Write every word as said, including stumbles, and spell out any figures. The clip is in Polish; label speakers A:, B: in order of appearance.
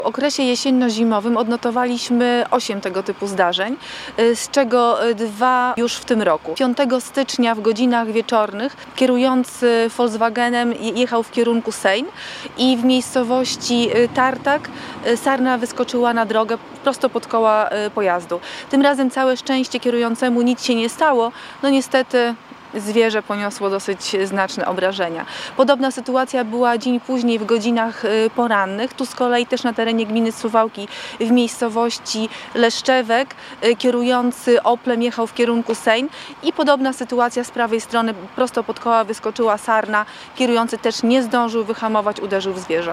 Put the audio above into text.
A: W okresie jesienno-zimowym odnotowaliśmy osiem tego typu zdarzeń, z czego dwa już w tym roku. piątego stycznia w godzinach wieczornych kierujący Volkswagenem jechał w kierunku Sejn i w miejscowości Tartak sarna wyskoczyła na drogę prosto pod koła pojazdu. Tym razem całe szczęście kierującemu nic się nie stało, no niestety zwierzę poniosło dosyć znaczne obrażenia. Podobna sytuacja była dzień później w godzinach porannych. Tu z kolei też na terenie gminy Suwałki w miejscowości Leszczewek kierujący Oplem jechał w kierunku Sejn i podobna sytuacja z prawej strony prosto pod koła wyskoczyła sarna. Kierujący też nie zdążył wyhamować, uderzył w zwierzę.